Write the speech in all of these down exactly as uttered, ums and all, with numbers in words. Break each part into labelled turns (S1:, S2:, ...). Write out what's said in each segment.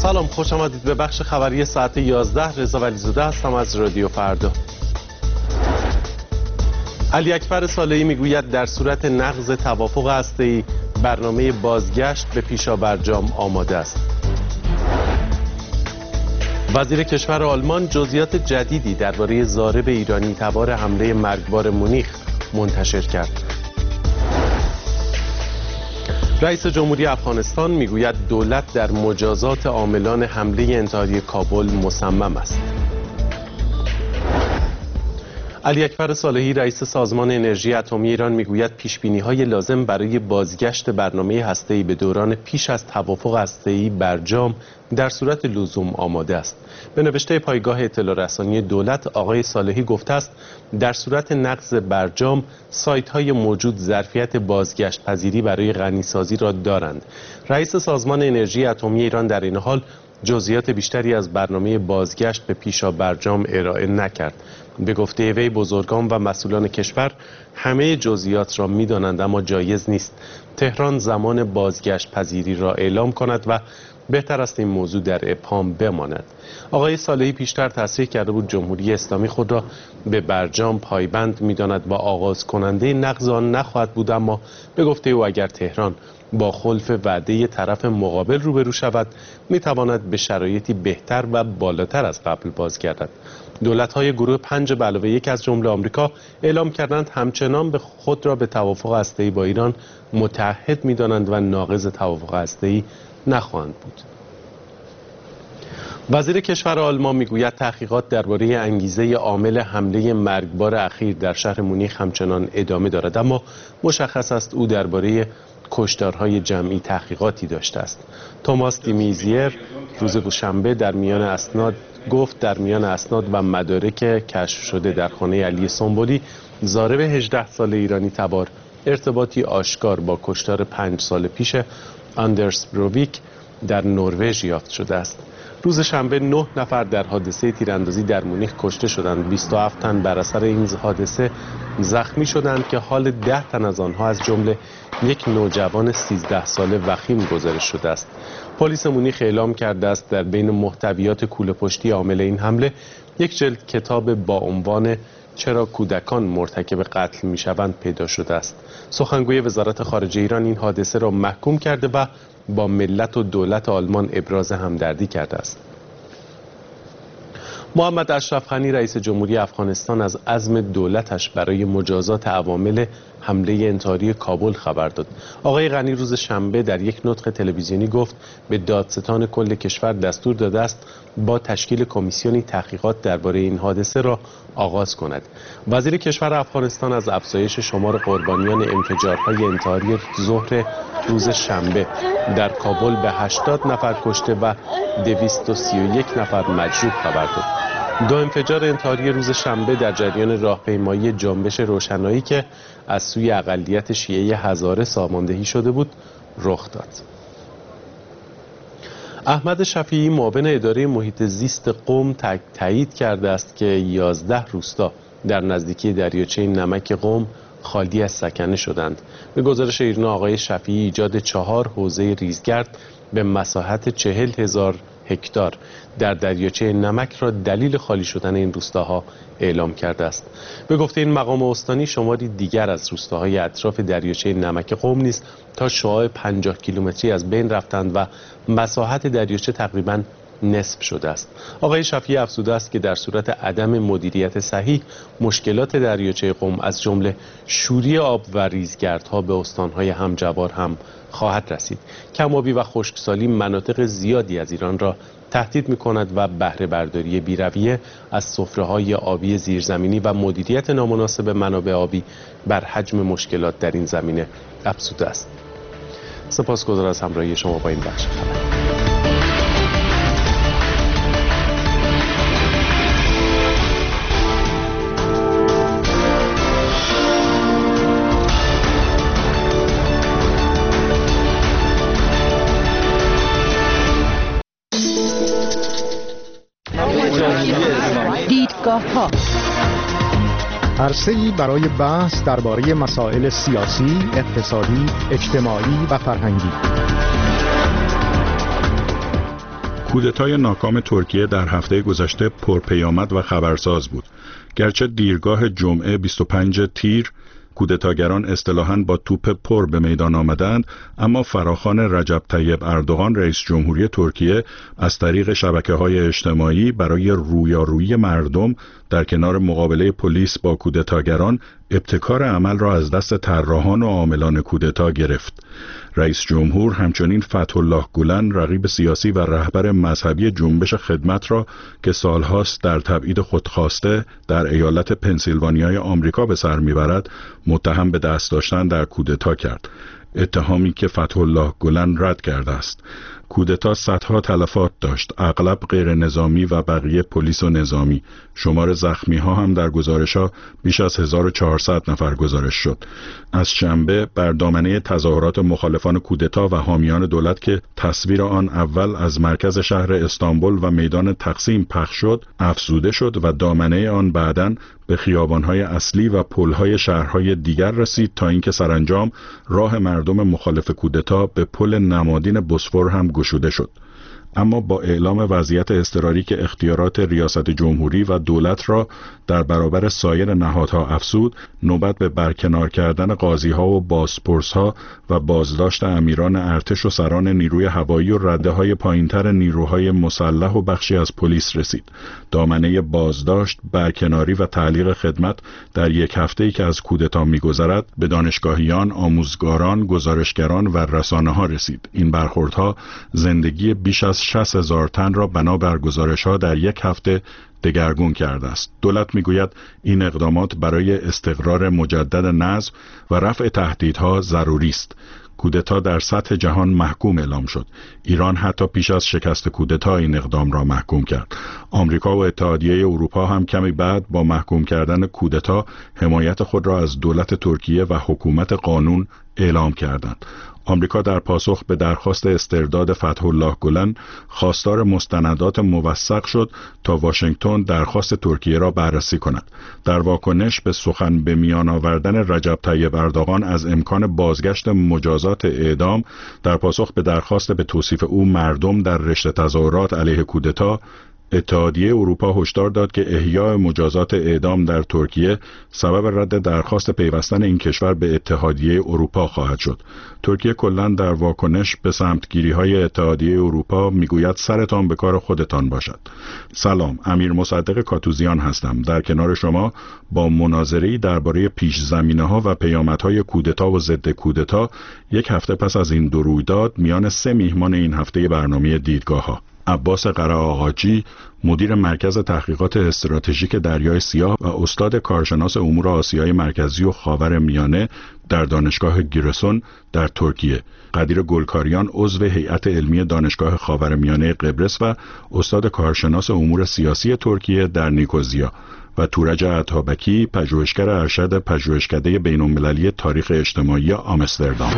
S1: سلام، خوش آمدید به بخش خبری ساعت یازده. رضا ولیزاده هستم از رادیو فردا. علی اکبر صالحی میگوید در صورت نقض توافق هسته‌ای برنامه بازگشت به پیشابرجام آماده است. وزیر کشور آلمان جزئیات جدیدی درباره ضارب ایرانی تبار حمله مرگبار مونیخ منتشر کرد. رئیس جمهوری افغانستان میگوید دولت در مجازات عاملان حمله انتحاری کابل مصمم است. علی اکبر صالحی رئیس سازمان انرژی اتمی ایران میگوید پیشبینی‌های لازم برای بازگشت برنامه هسته‌ای به دوران پیش از توافق هسته‌ای برجام در صورت لزوم آماده است. به نوشته پایگاه اطلاع رسانی دولت، آقای صالحی گفته است در صورت نقض برجام سایت‌های موجود ظرفیت بازگشت پذیری برای غنیسازی را دارند. رئیس سازمان انرژی اتمی ایران در این حال جزئیات بیشتری از برنامه بازگشت به پیشابرجام ارائه نکرد. به گفته وی بزرگان و مسئولان کشور همه جزئیات را می‌دانند، اما جایز نیست تهران زمان بازگشت پذیری را اعلام کند و بهتر است این موضوع در ابهام بماند. آقای صالحی پیشتر تصریح کرده بود جمهوری اسلامی خود را به برجام پایبند می‌داند و آغاز کننده نقض آن نخواهد بود، اما به گفته او اگر تهران با خلف وعده طرف مقابل روبرو شود می‌تواند به شرایطی بهتر و بالاتر از قبل بازگردد. دولت‌های گروه پنج به علاوه یک از جمله آمریکا اعلام کردند همچنان به خود را به توافق هسته‌ای با ایران متعهد می‌دانند و ناقض توافق هسته‌ای نخواهند بود. وزیر کشور آلمان میگوید تحقیقات درباره انگیزه عامل حمله مرگبار اخیر در شهر مونیخ همچنان ادامه دارد، اما مشخص است او درباره کشتارهای جمعی تحقیقاتی داشته است. توماس دیمیزیر روز دوشنبه در میان اسناد گفت در میان اسناد و مدارک کشف شده در خانه علی سنبولی ضارب هجده ساله ایرانی تبار ارتباطی آشکار با کشتار پنج سال پیش آندرس بروویک در نروژ یافت شده است. روز شنبه نه نفر در حادثه تیراندازی در مونیخ کشته شدند. بیست و هفت تن بر اثر این حادثه زخمی شدند که حال ده تن از آنها از جمله یک نوجوان سیزده ساله وخیم گزارش شده است. پلیس مونیخ اعلام کرده است در بین محتویات کوله پشتی عامل این حمله یک جلد کتاب با عنوان چرا کودکان مرتکب قتل میشوند پیدا شده است. سخنگوی وزارت خارجه ایران این حادثه را محکوم کرده و با ملت و دولت آلمان ابراز همدردی کرده است. محمد اشرف غنی رئیس جمهوری افغانستان از عزم دولتش برای مجازات عوامل حمله انتحاری کابل خبر داد. آقای غنی روز شنبه در یک نطق تلویزیونی گفت به دادستان کل کشور دستور داده است با تشکیل کمیسیونی تحقیقات درباره این حادثه را آغاز کند. وزیر کشور افغانستان از افزایش شمار قربانیان انفجارهای انتحاری ظهر روز شنبه در کابل به هشتاد نفر کشته و دویست و سی و یک نفر مجروح خبر داد. دو انفجار انتحاری روز شنبه در جریان راهپیمایی جنبش روشنایی که از سوی اقلیت شیعه هزاره ساماندهی شده بود رخ داد. احمد شفیعی معاون اداره محیط زیست قم تایید کرده است که یازده روستا در نزدیکی دریاچه نمک قم خالی از سکنه شدند. به گزارش ایرنا آقای شفیعی ایجاد چهار حوزه ریزگرد به مساحت چهل هزار هکتار در دریاچه نمک را دلیل خالی شدن این روستاها اعلام کرده است. به گفته این مقام استانی شماری دیگر از روستاهای اطراف دریاچه نمک قم نیز تا شعاع پنجاه کیلومتری از بین رفتند و مساحت دریاچه تقریباً نصف شده است. آقای شفیعی افزوده است که در صورت عدم مدیریت صحیح مشکلات دریاچه قم از جمله شوری آب و ریزگردها به استانهای همجوار هم خواهد رسید. کم‌آبی و خشکسالی مناطق زیادی از ایران را تهدید می‌کند و بهره برداری بی‌رویه از سفره‌های آبی زیرزمینی و مدیریت نامناسب منابع آبی بر حجم مشکلات در این زمینه افزوده است. سپاسگزار از همراهی شما با این بخش خبر.
S2: دیدگاه‌ها عرصه‌ای برای بحث درباره مسائل سیاسی، اقتصادی، اجتماعی و فرهنگی.
S3: کودتای ناکام ترکیه در هفته گذشته پرپیامد و خبرساز بود. گرچه دیرگاه جمعه بیست و پنج تیر کودتاگران اصطلاحاً با توپ پر به میدان آمدند، اما فراخوان رجب طیب اردوغان رئیس جمهوری ترکیه از طریق شبکه‌های اجتماعی برای رویارویی مردم در کنار مقابله پلیس با کودتاگران ابتکار عمل را از دست طراحان و عاملان کودتا گرفت. رئیس جمهور همچنین فتح‌الله گولن، رقیب سیاسی و رهبر مذهبی جنبش خدمت را که سالهاست در تبعید خودخواسته در ایالت پنسیلوانیای آمریکا به سر میبرد، متهم به دست داشتن در کودتا کرد. اتهامی که فتح‌الله گولن رد کرده است. کودتا صدها تلفات داشت، اغلب غیر نظامی و بقیه پلیس و نظامی. شمار زخمی ها هم در گزارش ها بیش از هزار و چهارصد نفر گزارش شد. از شنبه بر دامنه تظاهرات مخالفان کودتا و حامیان دولت که تصویر آن اول از مرکز شهر استانبول و میدان تقسیم پخش شد، افزوده شد و دامنه آن بعداً به خیابان‌های اصلی و پل‌های شهرهای دیگر رسید تا اینکه سرانجام راه مردم مخالف کودتا به پل نمادین بوسفور هم گشوده شد. اما با اعلام وضعیت اضطراری که اختیارات ریاست جمهوری و دولت را در برابر سایر نهادها افزود، نوبت به برکنار کردن قاضی‌ها و بازپرس‌ها و بازداشت امیران ارتش و سران نیروی هوایی و رده‌های پایین‌تر نیروهای مسلح و بخشی از پلیس رسید. دامنه بازداشت، برکناری و تعلیق خدمت در یک هفته‌ای که از کودتا می‌گذرد به دانشگاهیان، آموزگاران، گزارشگران و رسانه‌ها رسید. این برخوردها زندگی بیش از شصت هزار تن را بنابر گزارش‌ها در یک هفته دگرگون کرده است. دولت میگوید این اقدامات برای استقرار مجدد نظم و رفع تهدیدها ضروری است. کودتا در سطح جهان محکوم اعلام شد. ایران حتی پیش از شکست کودتا این اقدام را محکوم کرد. آمریکا و اتحادیه اروپا هم کمی بعد با محکوم کردن کودتا حمایت خود را از دولت ترکیه و حکومت قانون اعلام کردند. آمریکا در پاسخ به درخواست استرداد فتح‌الله گولن خواستار مستندات موثق شد تا واشنگتن درخواست ترکیه را بررسی کند. در واکنش به سخن به میان آوردن رجب طیب اردوغان از امکان بازگشت مجازات اعدام در پاسخ به درخواست به توصیف او مردم در رشته تظاهرات علیه کودتا، اتحادیه اروپا هشدار داد که احیاء مجازات اعدام در ترکیه سبب رد درخواست پیوستن این کشور به اتحادیه اروپا خواهد شد. ترکیه کلاً در واکنش به سمتگیری‌های اتحادیه اروپا میگوید سرتان به کار خودتان باشد. سلام، امیر مصدق کاتوزیان هستم. در کنار شما با مناظره‌ای درباره پیش زمینه‌ها و پیامدهای کودتا و ضد کودتا یک هفته پس از این دو رویداد میان سه میهمان این هفته برنامه دیدگاه‌ها. عباس قره‌آقاجی، مدیر مرکز تحقیقات استراتژیک دریای سیاه و استاد کارشناس امور آسیای مرکزی و خاورمیانه در دانشگاه گیرسون در ترکیه، قدیر گلکاریان، عضو هیئت علمی دانشگاه خاورمیانه قبرس و استاد کارشناس امور سیاسی ترکیه در نیکوزیا، و تورج عطابکی، پژوهشگر ارشد پژوهشکده بین‌المللی تاریخ اجتماعی آمستردام.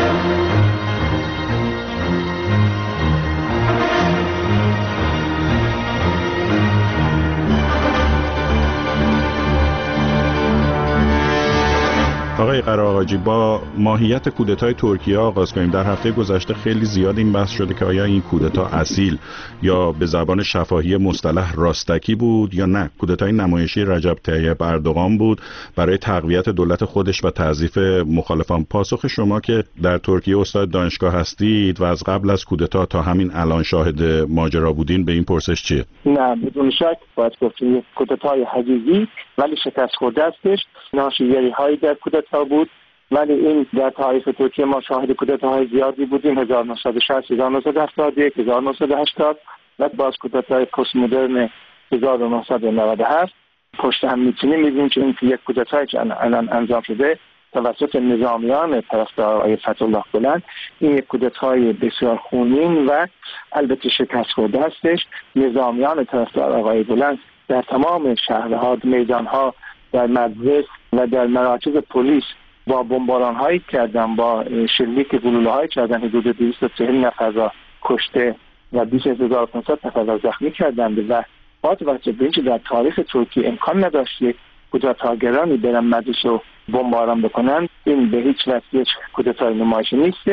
S3: آقای قره‌آقاجی، با ماهیت کودتای ترکیه آغاز کنیم. در هفته گذشته خیلی زیاد این بحث شده که آیا این کودتا اصیل یا به زبان شفاهی مصطلح راستکی بود یا نه کودتای نمایشی رجب طیب اردوغان بود برای تقویت دولت خودش و تعضیف مخالفان. پاسخ شما که در ترکیه استاد دانشگاه هستید و از قبل از کودتا تا همین الان شاهد ماجرا بودین به این پرسش چیه؟
S4: نه، بدون شک باید گفت کودتای حقیقی ولی شکست خورده استش. ناشیگری هایی در کودتا بود، ولی این در تاریخ ترکیه ما شاهد کودتاهای زیادی بودیم. هزار و نهصد و شصت، هزار و نهصد و هفتاد و یک، هزار و نهصد و هشتاد و باز کودتای پست مدرن هزار و نهصد و نود و هفت. پشت هم میتونیم میبینیم که این یک کودتایی که الان انجام شده توسط نظامیان طرفدار آقای فتح‌الله گولن، این یک کودتای بسیار خونین و البته شکست خورده هستش. نظامیان طرفدار آقای گولن در تمام شهرها، میدانها، در مدرسه و در مراکز پلیس با بمباران هایی کردن، با شلیک گلوله هایی کردن، حدود دویست و چهل نفر را کشته و بیش از هزار و پانصد نفر را زخمی کردند و با توجه به اینکه در تاریخ ترکیه امکان نداشت یک کودتاگرانی برن مدرسه رو بمباران بکنن، این به هیچ وجه یک کودتای نمایشی نیستش.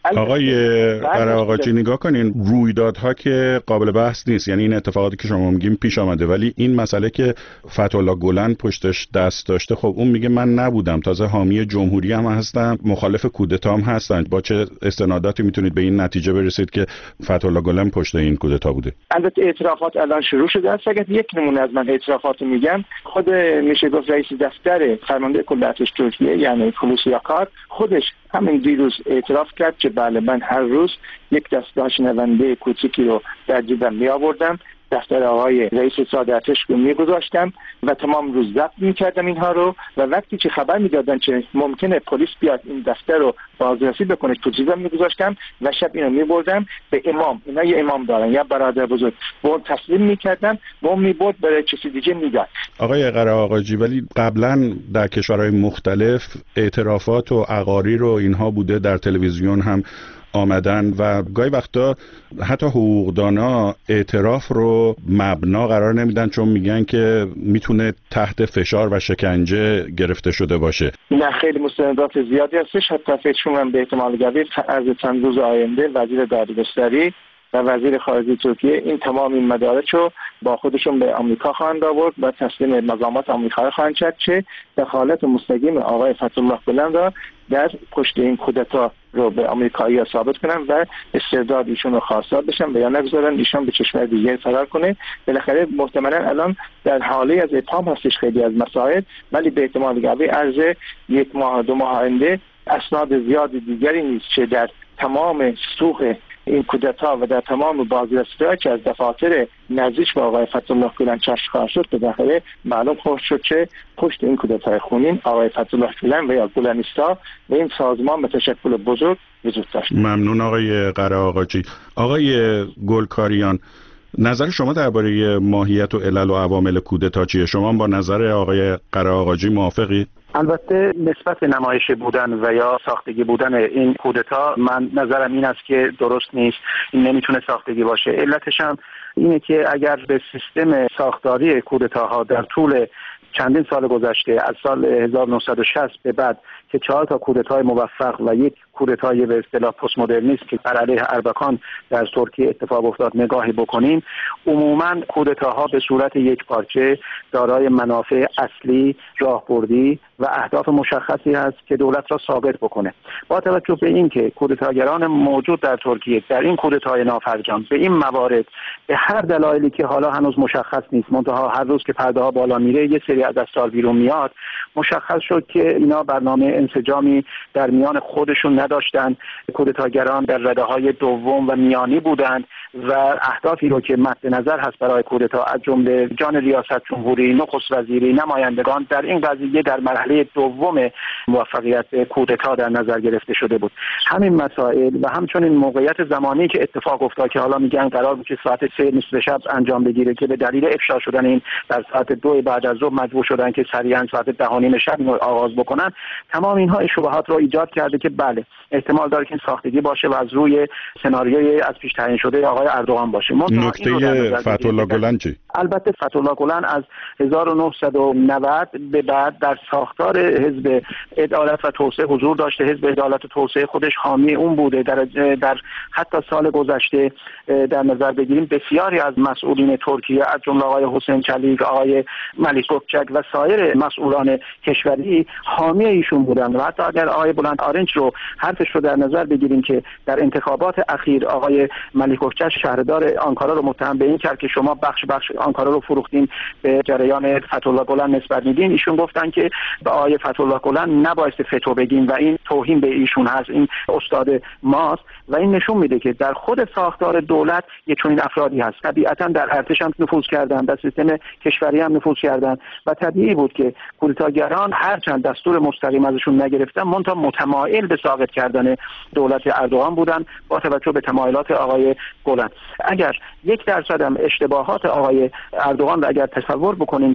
S3: آقای قره‌آقاجی نگاه کنین، رویدادها که قابل بحث نیست، یعنی این اتفاقاتی که شما میگین پیش آمده، ولی این مسئله که فتح‌الله گلن پشتش دست داشته، خب اون میگه من نبودم، تازه حامی جمهوری هم هستم، مخالف کودتا هم هستن. با چه استناداتی میتونید به این نتیجه برسید که فتح‌الله گلن پشت این کودتا بوده؟
S4: البته اعترافات الان شروع شده است. اگر یک نمونه از من اعترافات میگم، خود میشه گفت رئیس دفتر فرمانده کل ارتش ترکیه یعنی خلوص یاکار خودش همین دیروز اعتراف کرد که بله من هر روز یک دستگاه شنونده کوچیکی رو در جیبم می آوردم، دفتر آقای رئیس صادر ارتش رو میگذاشتم و تمام روز ضبط میکردم اینها رو، و وقتی که خبر میدادن که ممکنه پلیس بیاد این دفتر رو بازرسی بکنه تو جیبم میگذاشتم و شب اینو میبردم به امام، اینا یه امام دارن یا برادر بزرگ، به اون تسلیم میکردم و اون میبرد برای کسی دیگه میداد.
S3: آقای قره‌آقاجی، ولی قبلا در کشورهای مختلف اعترافات و اقاریر و اینها بوده، در تلویزیون هم آمدن و گاهی وقتا حتی حقوقدانا اعتراف رو مبنا قرار نمیدن، چون میگن که میتونه تحت فشار و شکنجه گرفته شده باشه.
S4: نه، خیلی مستندات زیادی هستش. حتی فکر می‌کنم به احتمال قوی از چند روز آینده وزیر دادگستری و وزیر خارجه ترکیه این تمام این مدارک رو با خودشون به آمریکا خواهند آورد و تسلیم مقامات آمریکایی خواهند شد که دخالت مستقیم آقای فتح‌الله گلن را در پشت این کودتا رو به آمریکایی‌ها ثابت کنن و استرداد ایشون رو خواستار بشن و یا نگذارن ایشون به کشور دیگه فرار کنه. بالاخره محتملاً الان در حاله از اتهام هستش خیلی از مسائل، ولی به احتمال قوی عرض یک ماه دو ماه آینده اسناد زیاد دیگری نیست که در تمام سوق این کودتا و در تمام بازرسی‌ها که از دفاتر نزدیک به آقای فتح‌الله گلن چشم خواهد شد، به داخل معلوم خواهد شد که پشت این کودتای خونین آقای فتح‌الله گلن و یا گلنیستا و این سازمان به تشکل بزرگ وجود داشت.
S3: ممنون آقای قره‌آقاجی. آقای گلکاریان، نظر شما درباره ماهیت و علل و عوامل کودتا چیه؟ شما با نظر آقای قره‌آقاجی موافقید؟
S5: البته نسبت نمایشی بودن و یا ساختگی بودن این کودتا، من نظرم این است که درست نیست، این نمیتونه ساختگی باشه. علتش هم اینه که اگر به سیستم ساختاری کودتاها در طول چندین سال گذشته از سال هزار و نهصد و شصت به بعد که چهار تا کودتای موفق و یک کودتای به اصطلاح پست مدرنیست که بر علیه اربکان در ترکیه اتفاق افتاد نگاهی بکنیم، عموما کودتاها به صورت یک پارچه دارای منافع اصلی، راهبردی و اهداف مشخصی هست که دولت را ثابت بکنه. با توجه به اینکه کودتاگران موجود در ترکیه در این کودتای نافرجام به این موارد به هر دلایلی که حالا هنوز مشخص نیست، منتها هر روز که پرده ها بالا میره یه سری از اسرار بیرون میاد، مشخص شد که اینا برنامه انسجامی در میان خودشون نداشتن. کودتاگران در رده‌های دوم و میانی بودند و اهدافی رو که مد نظر هست برای کودتا از جمله جان ریاست جمهوری، نخست وزیری، نمایندگان در این قضیه در مرحله دوم موفقیت کودتا در نظر گرفته شده بود. همین مسائل و همچنین موقعیت زمانی که اتفاق افتاد که حالا میگن قرار بود که ساعت سه نصف شب انجام بگیره که به دلیل افشا شدن این در ساعت دو بعد از ظهر مجبور شدن که سریعا ساعت ده و نیم شب آغاز بکنن. تمام اینها شبهات رو ایجاد کرده که بله احتمال داره که این ساختگی باشه و از روی سناریوی از پیش تعیین شده آقای اردوغان باشه.
S3: نکته فتح‌الله گلن چی؟
S5: البته فتح‌الله گلن از هزار و نهصد و نود به بعد در ساختار حزب عدالت و توسعه حضور داشته. حزب عدالت و توسعه خودش حامی اون بوده. در در حتی سال گذشته در نظر بگیریم بسیاری از مسئولین ترکیه از جمله آقای حسین چلیک، آقای ملیک گوکچک و سایر مسئولان کشوری حامی ایشون بودند. و حتی اگر آقای بلند آرنج رو حرفش رو در نظر بگیریم که در انتخابات اخیر آقای ملیک گوکچک شهردار آنکارا رو متهم به این کرد که شما بخش بخش آنکارا رو فروختین به جریان فتح‌الله گلن نسبت میدین، ایشون گفتن که به آقای فتح‌الله گلن نباید فتو بگیم و این توهین به ایشون هست، این استاد ماست. و این نشون میده که در خود ساختار دولت یه چنین افرادی هست. طبیعتا در ارتش هم نفوذ کردن، در سیستم کشوری هم نفوذ کردن و طبیعی بود که کودتاگران هرچند دستور مستقیم ازشون نگرفتن منتها متمایل به ساقط کردن دولت اردوغان بودن با توجه به تمایلات آقای گلن. اگر یک درصد هم اشتباهات آقای اردوغان رو اگر تصور بکنیم که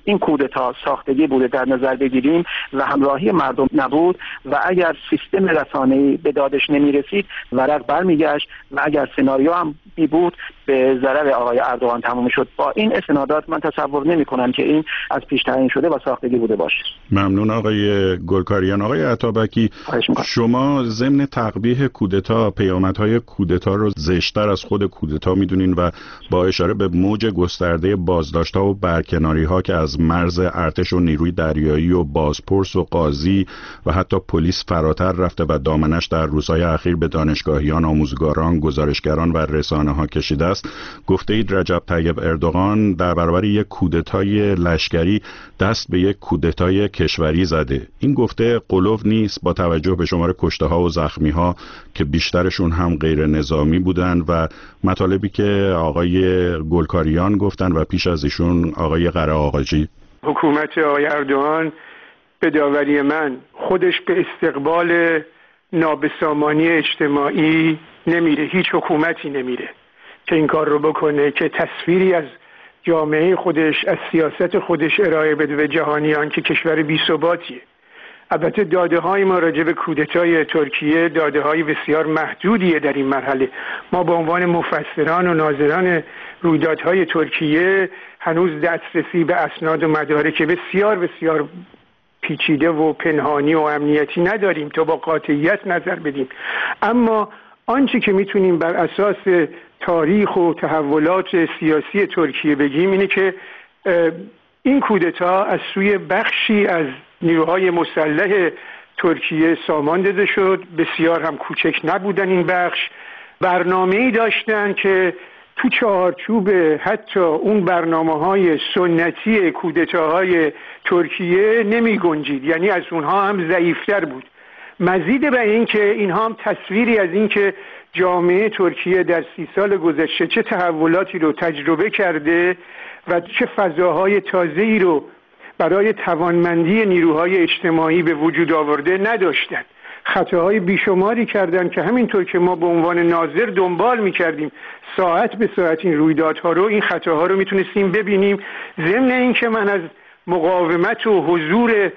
S5: این کودتا ساختگی بوده در نظر بگیریم و همراهی مردم نبود و اگر سیستم رسانه‌ای به دادش نمی‌رسید ورق برمیگشت و اگر سناریو هم بود به ضرر آقای اردوغان تموم شد. با این استنادات من تصور نمی‌کنم که این از پیش تعیین شده و ساختگی بوده باشه.
S3: ممنون آقای گلکاریان. آقای عطابکی، شما ضمن تقبیح کودتا پیامدهای کودتا رو زشت‌تر از خود کودتا می‌دونین و با اشاره به موج گسترده بازداشت‌ها و برکناری‌ها که از مرز ارتش و نیروی دریایی و بازپرس و قاضی و حتی پلیس فراتر رفته و دامنش در روزهای اخیر به دانشگاهیان، آموزگاران، گزارشگران و رسانه‌ها کشیده است. گفته اید رجب طیب اردوغان در برابر یک کودتای لشکری دست به یک کودتای کشوری زده. این گفته قلوف نیست با توجه به شمار کشته‌ها و زخمی‌ها که بیشترشون هم غیر نظامی بودن و مطالبی که آقای گلکاریان گفتن و پیش از ایشون آقای قره آقاجی.
S6: حکومت آقای اردوغان به داوری من خودش به استقبال نابسامانی اجتماعی نمیره. هیچ حکومتی نمیره که این کار رو بکنه که تصویری از جامعه خودش، از سیاست خودش ارائه بده به جهانیان که کشور بی‌ثباتیه. البته داده های ما راجع به کودتای ترکیه داده های بسیار محدودیه در این مرحله. ما به عنوان مفسران و ناظران رویدادهای ترکیه هنوز دسترسی به اسناد و مدارک بسیار بسیار پیچیده و پنهانی و امنیتی نداریم تا با قاطعیت نظر بدیم. اما آنچه که میتونیم بر اساس تاریخ و تحولات سیاسی ترکیه بگیم اینه که این کودتا از سوی بخشی از نیروهای مسلح ترکیه سامان داده شد. بسیار هم کوچک نبودن این بخش. برنامه‌ای داشتن که تو چارچوب حتی اون برنامه‌های سنتی کودتاهای ترکیه نمی گنجید، یعنی از اونها هم ضعیفتر بود. مزید به این که اینها هم تصویری از این که جامعه ترکیه در سی سال گذشته چه تحولاتی رو تجربه کرده و چه فضاهای تازه‌ای رو برای توانمندی نیروهای اجتماعی به وجود آورده نداشتن. خطاهای بیشماری کردن که همینطور که ما به عنوان ناظر دنبال می‌کردیم ساعت به ساعت این رویدادها رو، این خطاها رو میتونستیم ببینیم. ضمن این که من از مقاومت و حضور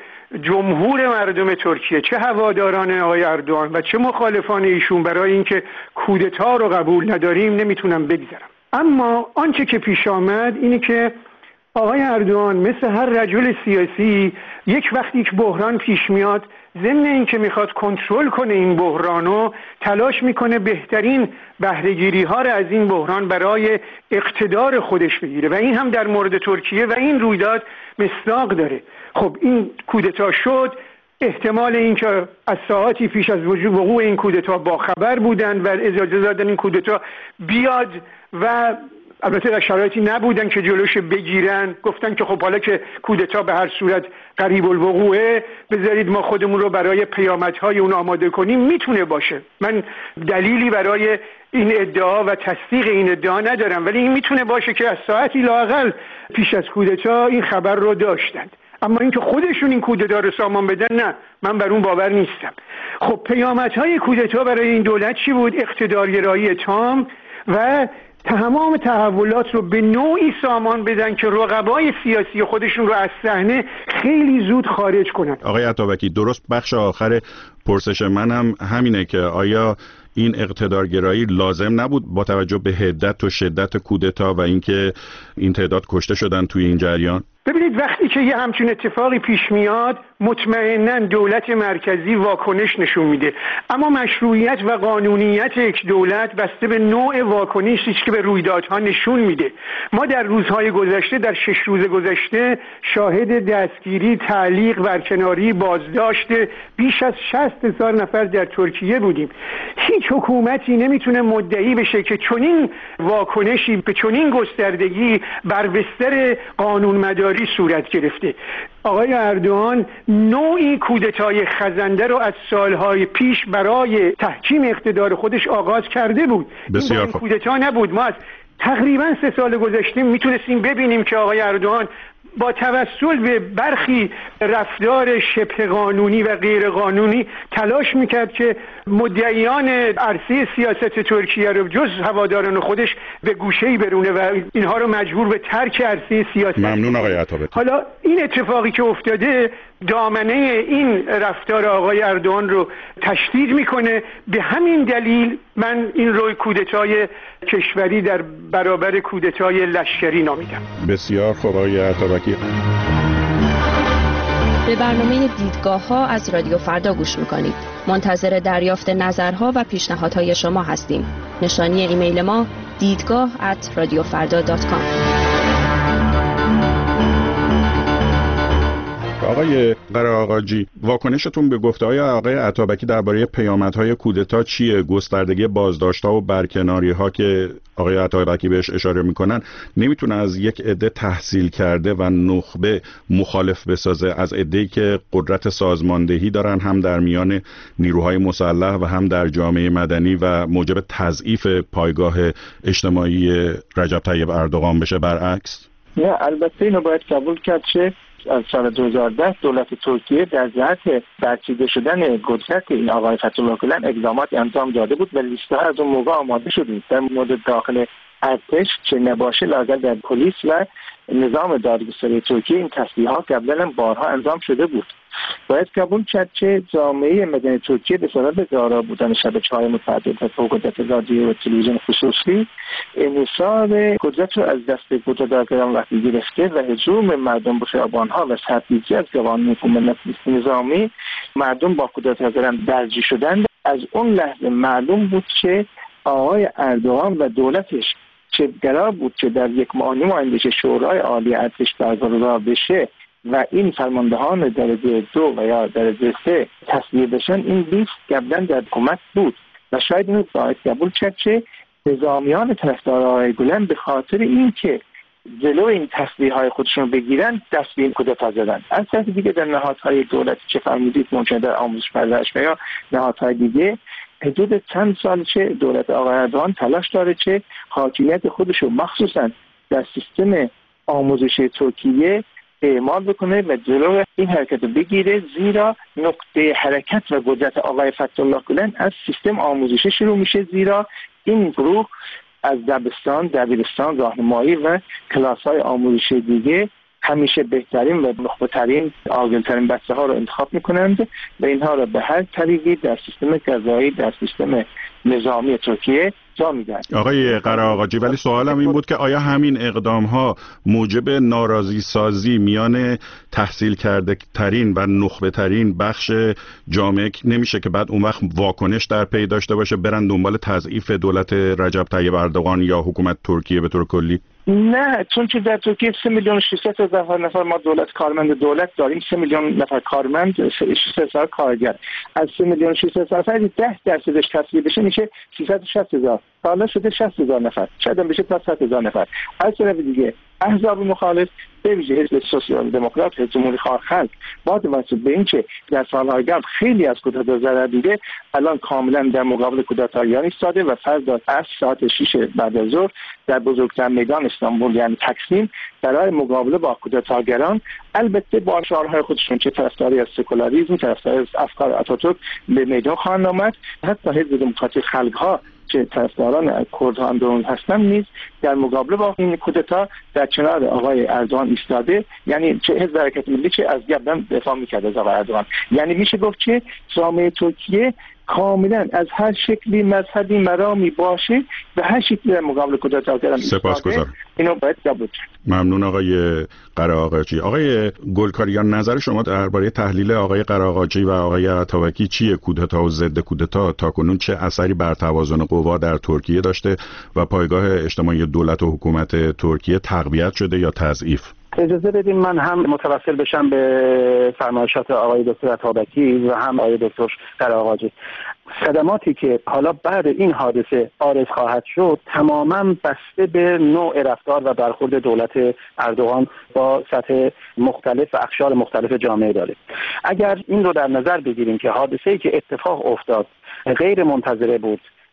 S6: جمهور مردم ترکیه، چه هواداران آقای اردوغان و چه مخالفان ایشون، برای اینکه کودتا رو قبول نداریم نمیتونم بگذرم. اما آنچه که پیش آمد اینه که آقای اردوغان مثل هر رجل سیاسی یک وقت یک بحران پیش میاد، ضمن این که میخواد کنترل کنه این بحرانو، تلاش میکنه بهترین بهره‌گیری ها رو از این بحران برای اقتدار خودش بگیره و این هم در مورد ترکیه و این رویداد مصداق داره. خب این کودتا شد، احتمال این که از ساعتی پیش از وقوع این کودتا با خبر بودن و اجازه دادن این کودتا بیاد و البته در شرایطی نبودن که جلوش بگیرن. گفتن که خب حالا که کودتا به هر صورت قریب الوقوعه، بذارید ما خودمون رو برای پیامدهای اون آماده کنیم. میتونه باشه، من دلیلی برای این ادعا و تصدیق این ادعا ندارم، ولی این میتونه باشه که از ساعتی لااقل پیش از کودتا این خبر رو داشتند. اما اینکه خودشون این کودتا رو سامان بدن، نه، من بر اون باور نیستم. خب پیامدهای کودتا برای این دولت چی بود؟ اقتدارگرایی تام و تمام تحولات رو به نوعی سامان بدن که رقبای سیاسی خودشون رو از صحنه خیلی زود خارج کنن.
S3: آقای عطابکی، درست بخش آخر پرسش من هم همینه که آیا این اقتدارگرایی لازم نبود با توجه به حدت و شدت کودتا و اینکه این تعداد کشته شدن توی این جریان؟
S6: ببینید وقتی که یه همچین اتفاقی پیش میاد مطمئناً دولت مرکزی واکنش نشون میده، اما مشروعیت و قانونیت یک دولت بسته به نوع واکنشی که به رویدادها نشون میده. ما در روزهای گذشته، در شش روز گذشته شاهد دستگیری، تعلیق، برکناری، بازداشت بیش از شصت هزار نفر در ترکیه بودیم. هیچ حکومتی نمیتونه مدعی بشه که چنین واکنشی به چنین گستردگی بر بستر قانونمداری صورت گرفته. آقای اردوغان نوعی کودتای خزنده رو از سالهای پیش برای تحکیم اقتدار خودش آغاز کرده بود.
S3: بسیار
S6: این کودتا نبود. ما از تقریبا سه سال گذشته میتونستیم ببینیم که آقای اردوغان با توسل به برخی رفتار شبه قانونی و غیر قانونی تلاش میکرد که مدعیان عرصه سیاست ترکیه رو جز هواداران خودش به گوشه‌ای برونه و اینها رو مجبور به ترک عرصه سیاست.
S3: ممنون آقای عطابکی.
S6: حالا این اتفاقی که افتاده دامنه این رفتار آقای اردوغان رو تشدید میکنه. به همین دلیل من این روی کودتای کشوری در برابر کودتای لشکری نامیدم.
S3: بسیار خوب آقای عطابکی.
S7: به برنامه دیدگاه ها از رادیو فردا گوش میکنید. منتظر دریافت نظرها و پیشنهادهای شما هستیم. نشانی ایمیل ما دیدگاه ات رادیو فردا دات کام.
S3: آقای قره‌آقاجی، واکنشتون به گفته‌های آقای عطابکی درباره پیامدهای کودتا چیه؟ گستردگی بازداشت‌ها و برکناری‌ها که آقای عطابکی بهش اشاره میکنن نمیتونه از یک عده تحصیل کرده و نخبه مخالف بسازه از عده‌ای که قدرت سازماندهی دارن، هم در میان نیروهای مسلح و هم در جامعه مدنی، و موجب تضعیف پایگاه اجتماعی رجب طیب اردوغان بشه برعکس؟
S4: نه، البته اینو باید قبول کرد که از سال دو هزار و ده دولت ترکیه در جهت برچیده شدن قدرت این آقای فتح‌الله گلن اقدامات انجام داده بود و لیست‌ها از اون موقع آماده شده بود. در مورد داخل ارتش چه نباشه لااقل در پلیس و نظام دادگستری ترکیه این تصریحات قبلا هم بارها انجام شده بود. باید قبول کرد که جامعه مدنی ترکیه به سبب دارا بودن شبکه‌های متعدد و فوق‌العاده رادیو و تلویزیون خصوصی انحصار قدرت رو از دست قدرت‌داران وقتی گرفته و هجوم مردم به خیابان‌ها و سرپیچی از قوانین حکومت نظامی مردم با قدرت‌داران درگیر شدند. از اون لحظه معلوم بود که آقای اردوغان و دولتش چه قرار بود که در یک ماه نیم آینده شورای عالی ارتش برگزار بشه و این فرماندهان درجه دو و یا درجه سه تصویه بشن. این لیست قبلا در حکومت بود و شاید اینو باید قبول کرد که نظامیان طرفدار آقای گلن به خاطر این که جلو این تصویه های خودشون بگیرن دست به این کودتا زدن. از طرف دیگه در نهادهای دولتی که فرمودید ممکنه در آموزش پرورش و یا نهادهای دیگه حدود چند سال چه دولت آقای اردوغان تلاش داره که حاکمیت خودش رو مخصوصا در سیستم آموزشی ترکیه اعمال بکنه و جلو این حرکت رو بگیره، زیرا نقطه حرکت و قدرت آقای فتح‌الله گلن از سیستم آموزشی شروع میشه، زیرا این گروه از دبستان، دبیرستان، راهنمایی و کلاس‌های آموزشی دیگه همیشه بهترین و نخبه‌ترین عاقل‌ترین بچه‌ها رو انتخاب می‌کنند و اینها رو به هر طریقی در سیستم قضایی، در سیستم نظامی ترکیه جا میدن.
S3: آقای قره‌آقاجی، ولی سوالم این بود که آیا همین اقدام‌ها موجب ناراضی سازی میان تحصیل کرده ترین و نخبه ترین بخش جامعه نمیشه که بعد اون وقت واکنش در پی داشته باشه، برن دنبال تضعیف دولت رجب طیب اردوغان یا حکومت ترکیه به طور کلی؟
S4: نه، چون که در ترکیه سه میلیون و ششصد هزار نفر ما دولت کارمند دولت داریم، سه میلیون نفر کارمند، ششصد هزار کارگر. از سه میلیون و ششصد هزار نفر ده درصدش تصویه بشه میشه سیصد و شصت هزار. حالا شده شصت هزار نفر، شاید هم بشه تا صد هزار نفر. از طرف دیگه احزاب مخالف به ویژه حزب سوسیال دموکرات، حزب جمهوری خواه خلق، با توجه به اینکه در سالهای قبل خیلی از کودتا ضرر دیده، الان کاملا در مقابل کودتاییان ایستاده و فردا از ساعت شش بعد از ظهر در بزرگترین میدان استانبول یعنی تکسیم برای مقابله با کودتاگران، البته با شعارهای خودشون که طرفداری از سکولاریسم، طرفداری از افکار آتاتورک به میدان خواهند آمد. حتی حزب دموکراتی خلق‌ها که طرفداران کردها اندرون هستن نیز در مقابله با این کودتا در کنار آقای اردوغان ایستاده، یعنی چه حزب حرکت ملی که از قبلا دفاع می‌کرد از آقای اردوغان. یعنی میشه گفت که جامعه ترکیه کاملا از هر شکلی مذهبی مرامی باشه به هر شکلی در مقابل کودتاگران
S3: سپاسگزارم.
S4: اینو باید قبول کرد.
S3: ممنون آقای قره‌آقاجی. آقای گلکاریان، نظر شما درباره تحلیل آقای قره‌آقاجی و آقای عطابکی چیه؟ کودتا و ضد کودتا تاکنون چه اثری بر توازن قوا در ترکیه داشته و پایگاه اجتماعی دولت و حکومت ترکیه تقویت شده یا تضعیف؟
S5: اجازه بدین من هم متوسل بشم به فرمایشات آقای دکتر عطابکی و هم آقای دکتر قره‌آقاجی. صدماتی که حالا بعد این حادثه عارض خواهد شد تماما بسته به نوع رفتار و برخورد دولت اردوغان با سطح مختلف و اقشار مختلف جامعه داره. اگر این رو در نظر بگیریم که حادثه‌ای که اتفاق افتاد غیر منتظره بود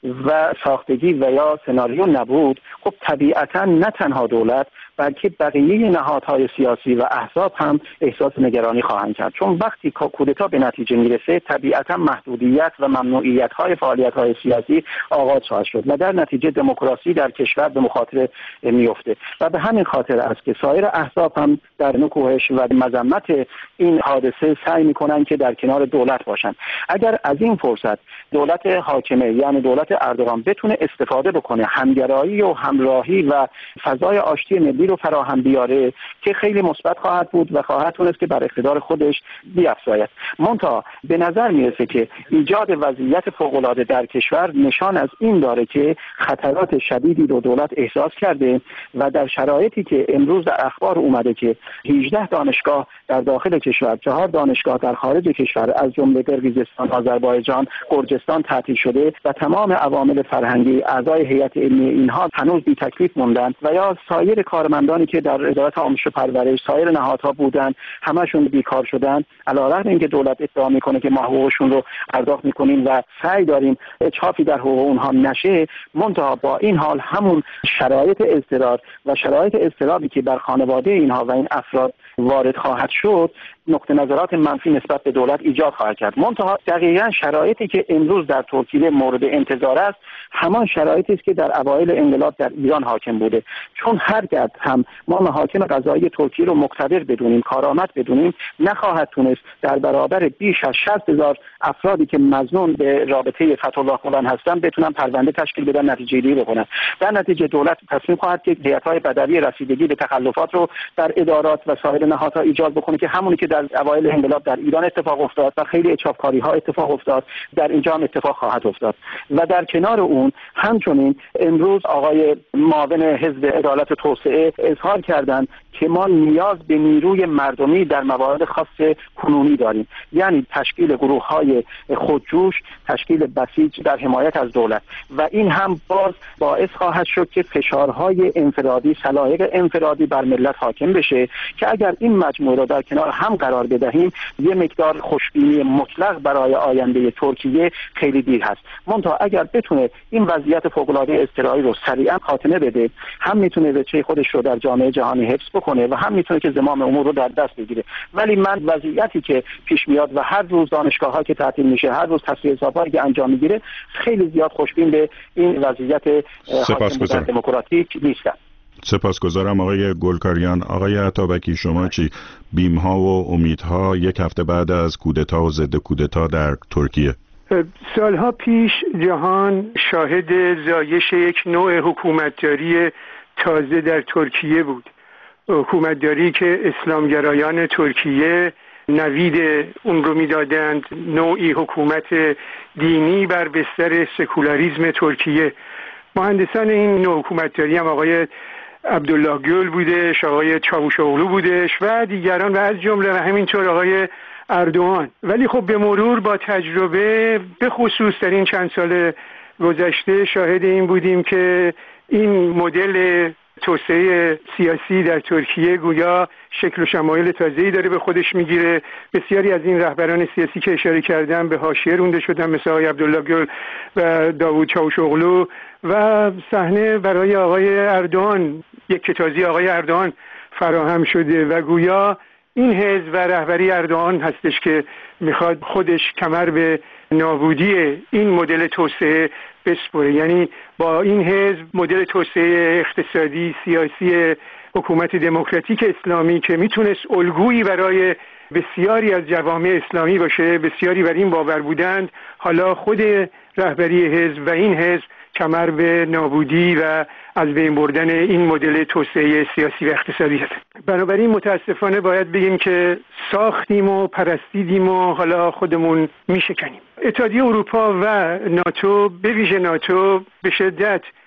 S5: و ساختگی و یا سناریو نبود، خب طبیعتا نه تنها دولت بلکه بقیه نهادهای سیاسی و احزاب هم احساس نگرانی خواهند کرد، چون وقتی کودتا به نتیجه میرسه طبیعتا محدودیت و ممنوعیت‌های فعالیت‌های سیاسی آغاز خواهد شد و در نتیجه دموکراسی در کشور به مخاطره میفته و به همین خاطر است که سایر احزاب هم در نکوهش و مذمت این حادثه سعی می‌کنند که در کنار دولت باشند. اگر از این فرصت دولت حاکمه یعنی دولت اردوغان بتونه استفاده بکنه، همگرایی و همراهی و فضای آشتی ملی رو فراهم بیاره که خیلی مثبت خواهد بود و خواهد تونست که بر اقتدار خودش بیفزاید. منتها به نظر میرسه که ایجاد وضعیت فوق‌العاده در کشور نشان از این داره که خطرات شدیدی رو دولت احساس کرده و در شرایطی که امروز در اخبار اومده که هجده دانشگاه در داخل کشور، چهار دانشگاه در خارج کشور از جمله قرقیزستان، آذربایجان، گرجستان تعطیل شده و تمام عوامل فرهنگی اعضای هیئت علمی اینها هنوز بی تکلیف موندن و یا سایر کارمندانی که در وزارت آموزش و پرورش سایر نهادها بودن همشون بیکار شدن، علیرغم اینکه دولت ادعا میکنه که ما حقوقشون رو پرداخت میکنیم و سعی داریم اچافی در حقوق اونها نشه، منتها با این حال همون شرایط اضطرار و شرایط اضطرابی که بر خانواده اینها و این افراد وارد خواهد شد نقطه نظرات منفی نسبت به دولت ایجاد خواهد کرد. منتها دقیقاً شرایطی که امروز در ترکیه مورد انتظار است همان شرایطی است که در اوایل انقلاب در ایران حاکم بوده، چون هرگز هم ما محاکم قضایی ترکیه رو مقتدر بدونیم، کارآمد بدونیم، نخواهد تونست در برابر بیش از شصت هزار افرادی که مظنون به رابطه فتح الله گلان هستند بتونن پرونده تشکیل بدن، نتیجه گیری بکنن. در نتیجه دولت تصمیم خواهد که هیئت‌های بدوی رسیدگی به تخلفات رو در ادارات و سایر نهادها ایجاد بکنه که همونی که در اوایل انقلاب در ایران اتفاق افتاد و خیلی اچافکاری‌ها اتفاق افتاد در اینجا هم اتفاق خواهد افتاد. و در کنار اون همچنین امروز آقای معاون حزب عدالت و توسعه اظهار کردند که ما نیاز به نیروی مردمی در موارد خاص کنونی داریم، یعنی تشکیل گروه‌های خودجوش، تشکیل بسیج در حمایت از دولت و این هم باز باعث خواهد شد که فشارهای انفرادی، سلایق انفرادی بر ملت حاکم بشه که اگر این مجموعه را در کنار هم قرار بدهیم یه مقدار خوشبینی مطلق برای آینده ترکیه خیلی دیر هست. منتها اگر بتونه این وضعیت فوق‌العاده اضطراری رو سریعا خاتمه بده، هم میتونه بچه خودش رو در جامعه جهانی حفظ کنه و هم میتونه که زمام امور رو در دست بگیره. ولی من وضعیتی که پیش میاد و هر روز دانشگاه‌ها که تعطیل میشه، هر روز تصفیه حساب‌هایی که انجام میگیره، خیلی زیاد خوشبین به این وضعیت حاکم دموکراتیک نیستم.
S3: سپاسگزارم آقای گلکاریان. آقای عطابکی شما چی؟ بیم‌ها و امیدها یک هفته بعد از کودتا و ضد کودتا در ترکیه؟
S6: سالها پیش جهان شاهد زایش یک نوع حکومتداری تازه در ترکیه بود، حکومتداری که اسلامگرایان ترکیه نوید اون رو میدادند، نوعی حکومت دینی بر بستر سکولاریسم ترکیه. مهندسان این نوع حکومتداری هم آقای عبدالله گل بودش، آقای چاوشوغلو بودش و دیگران و از جمله و همینطور آقای اردوغان. ولی خب به مرور با تجربه به خصوص در این چند سال گذشته شاهد این بودیم که این مدل توسعه سیاسی در ترکیه گویا شکل و شمایل تازه‌ای داره به خودش میگیره. بسیاری از این رهبران سیاسی که اشاره کردم به حاشیه رونده شدن، مثل آقای عبدالله گل و داوود چاوشوغلو، و صحنه برای آقای اردوغان، یک کتازی آقای اردوغان فراهم شده و گویا این حزب و رهبری اردوغان هستش که میخواد خودش کمر به نابودی این مدل توسعه بسپره. یعنی با این حزب مدل توسعه اقتصادی سیاسی حکومت دموکراتیک اسلامی که میتونست الگویی برای بسیاری از جوامع اسلامی باشه، بسیاری بر این باور بودند، حالا خود رهبری حزب و این حزب کمر به نابودی و از بین بردن این مدل توسعه سیاسی و اقتصادی هست. بنابراین متاسفانه باید بگیم که ساختیم و پرستیدیم و حالا خودمون میشکنیم. اتحادیه اروپا و ناتو، به ویژه ناتو، به شدت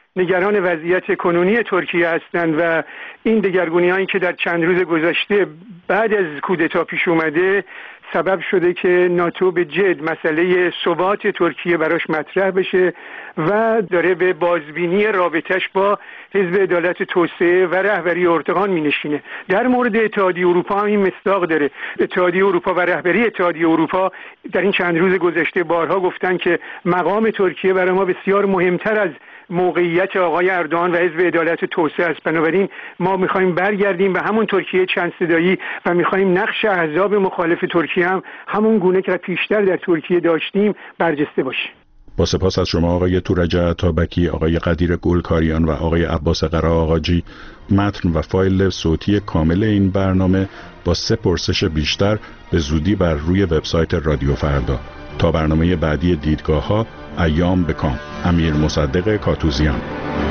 S6: نگران وضعیت کنونی ترکیه هستند و این دگرگونی‌هایی که در چند روز گذشته بعد از کودتا پیش اومده سبب شده که ناتو به جد مسئله ثبات ترکیه براش مطرح بشه و داره به بازبینی رابطش با حزب عدالت توسعه و رهبری اردوغان مینشینه. در مورد اتحادیه اروپا هم این مصداق داره. اتحادیه اروپا و رهبری اتحادیه اروپا در این چند روز گذشته بارها گفتن که مقام ترکیه برای ما بسیار مهمتر از موقعیت آقای اردوغان و حزب عدالت توسعه است. بنابراین ما می‌خوایم برگردیم به همون ترکیه چند صدایی و می‌خوایم نقش احزاب مخالف ترکیه هم همون گونه که پیشتر در ترکیه داشتیم برجسته باشه.
S3: با سپاس از شما آقای تورج عطابکی، آقای قدیر گلکاریان و آقای عباس قرا آقاجی. متن و فایل صوتی کامل این برنامه با سه پرسش بیشتر به زودی بر روی وبسایت رادیو فردا. تا برنامه بعدی دیدگاه‌ها، ایام بکام. امیر مصدق کاتوزیان.